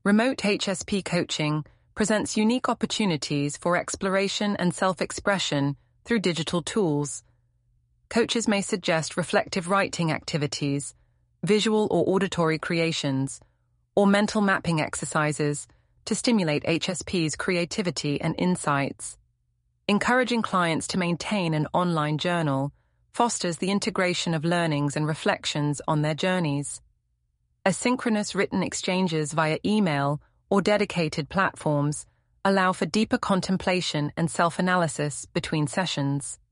Remote HSP coaching presents unique opportunities for exploration and self-expression through digital tools. Coaches may suggest reflective writing activities, visual or auditory creations, or mental mapping exercises to stimulate HSP's creativity and insights. Encouraging clients to maintain an online journal fosters the integration of learnings and reflections on their journeys. Asynchronous written exchanges via email or dedicated platforms allow for deeper contemplation and self-analysis between sessions.